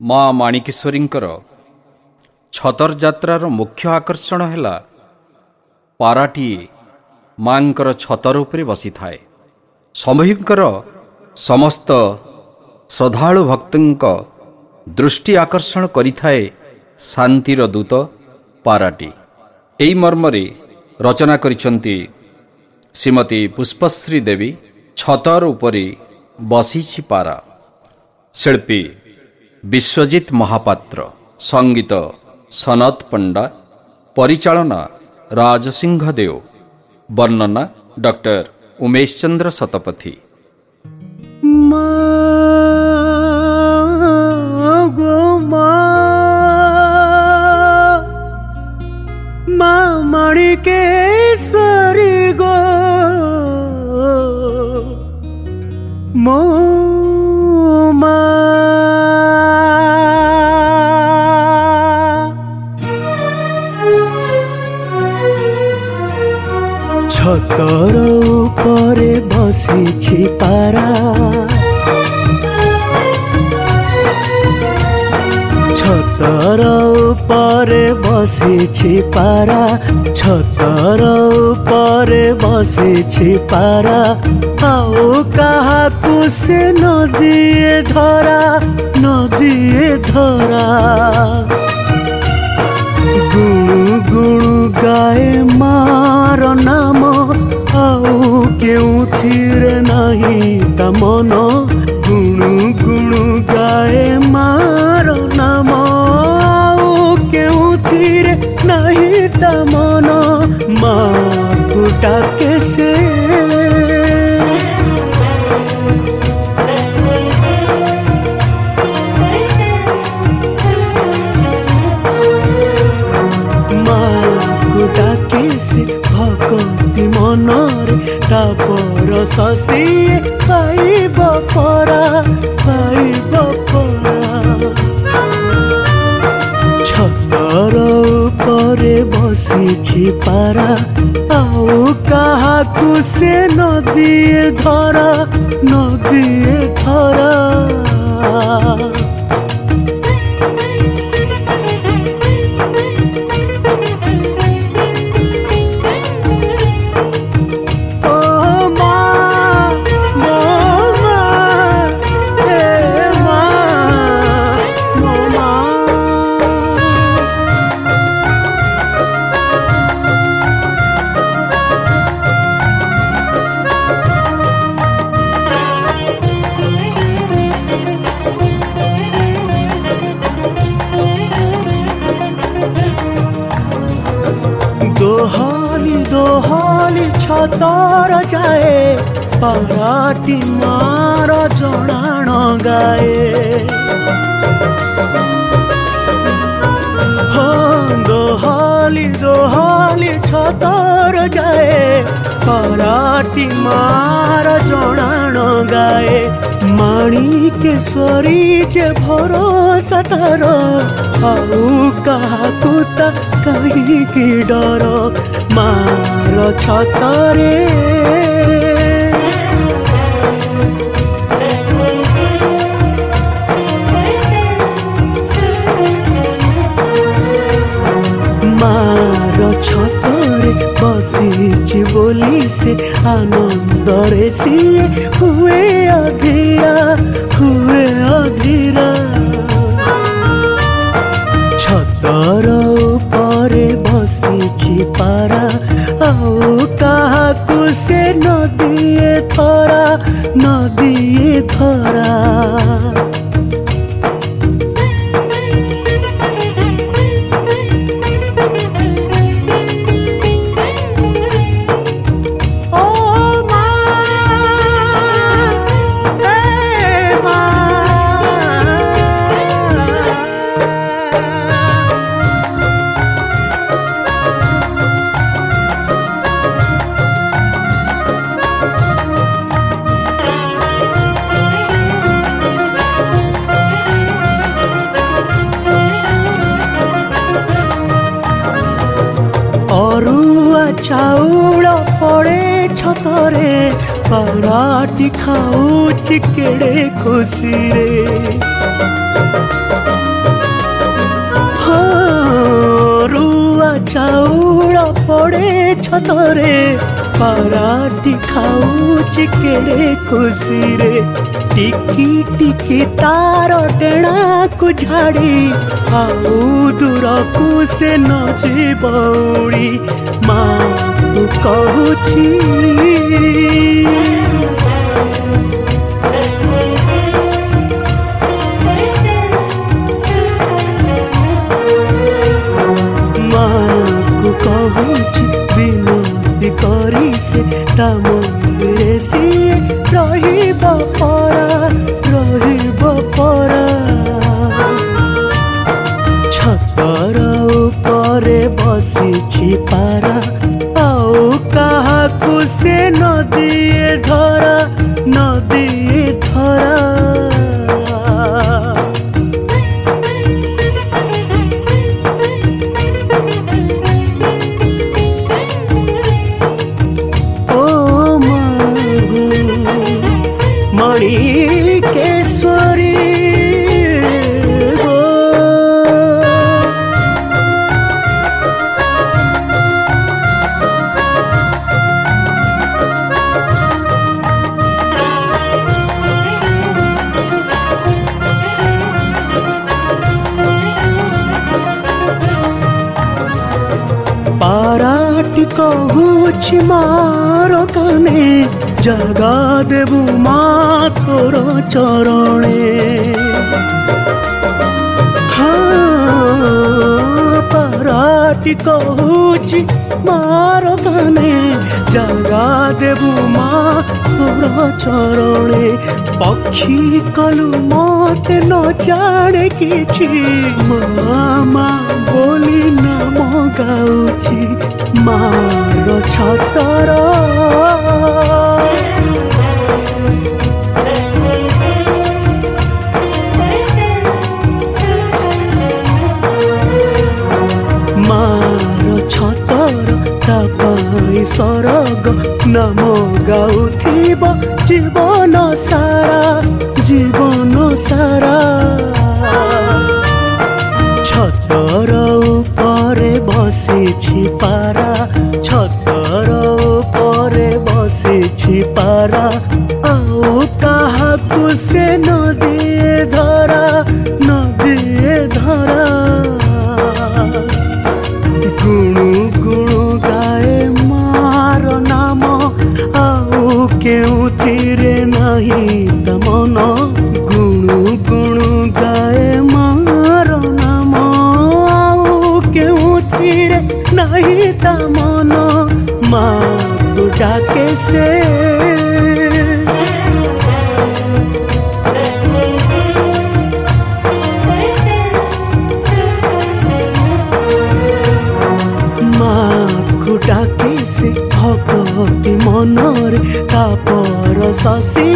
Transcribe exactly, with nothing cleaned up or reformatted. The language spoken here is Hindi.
माँ माणिकेश्वरींकर छतर जात्रार मुख्य आकर्षण है पाराटीए मांकर छतर उपरे बसी थाए। शंभुंकर समस्त श्रद्धालु भक्तों दृष्टि आकर्षण करिथाए शांतिर दूत पाराटी। एई मर्मरे रचना करिसंती श्रीमती पुष्पश्री देवी। छतर उपरे बसीछि पारा। शिल्पी विश्वजित महापात्र, संगीत सनत पंडा, परिचालना राजसिंह देव, वर्णना डॉक्टर उमेश चंद्र शतपथी। मा गो मा मा माणिकेश्वरी गो मो मा छतर उपरे बसीछि पारा। छतर उपरे बसीछि पारा। छतर उपरे बसीछि पारा। आओ काहाकु से नदिए धरा, नदिए धरा। गुणु गुणु गाए मार नाम, आउ केउथिरे नहीं ता मन। गुणु गुणु गाए मार नाम, आउ केउथिरे नहीं ता मन। माँ को डाके से भगती मनरे तापर शशि पाइब परा, पाइब परा। छतर उपरे बसीछि पारा। आउ काहाकु से नदिए धरा, नदिए धरा। दोहाली दोहाली छतर जाए, पाराटी मार जणाण गाए। हाँ दोहाली दोहाली छतर जाए, पाराटी मार जणाण गाए। माणिकेश्वरी जे भरोसा तार, आउ काहाकु ता काहिकी डर। मार छतरे मार छतरे बसीछि बोली से आनंदरे सिए हुए अधीरा, हुए अधीरा। छतर उपरे बसीछि पारा। आउ काहाकु से नदिए धरा, नदिए धरा। चाउल पड़े छतरे, पाराटी खाऊची केड़े खुशी रे। छतरे पाराटी खाऊची केड़े खुशी रे टिकी टिकी तार डेणा को झाड़ी आउ दूर को से न जीवड़ी माँ को कहूची कहूची विनती करी से ता मंदिरे सिए रहिब परा रहिब परा छतर उपरे बसिछि पारा आउ काहाकु से नदी धरा नदी धरा केश्वरी पाराटी कहूछि मार काने जगा देबु माँ तोर चरणे हाँ पाराटी कहूछि मार काने जगा देबु माँ तोर चरणे पक्षी कलु मते न जाने किछि मामा बोली नाम गाउछि मार छतर सरग नाम गाउथिब जीवन सारा जीवन सारा छतर उपरे बसिछि पारा छतर उपरे बसिछि पारा आउ काहाकु से नदी धरा नदी धरा गुणु गुणु गाए मार नाम आउ केउथिरे नहीं तमन गुणु गुणु गाए मार नाम आउ केउथिरे नहीं तमन माँ को डाके से डाके से भगवती मनरे तापर शशि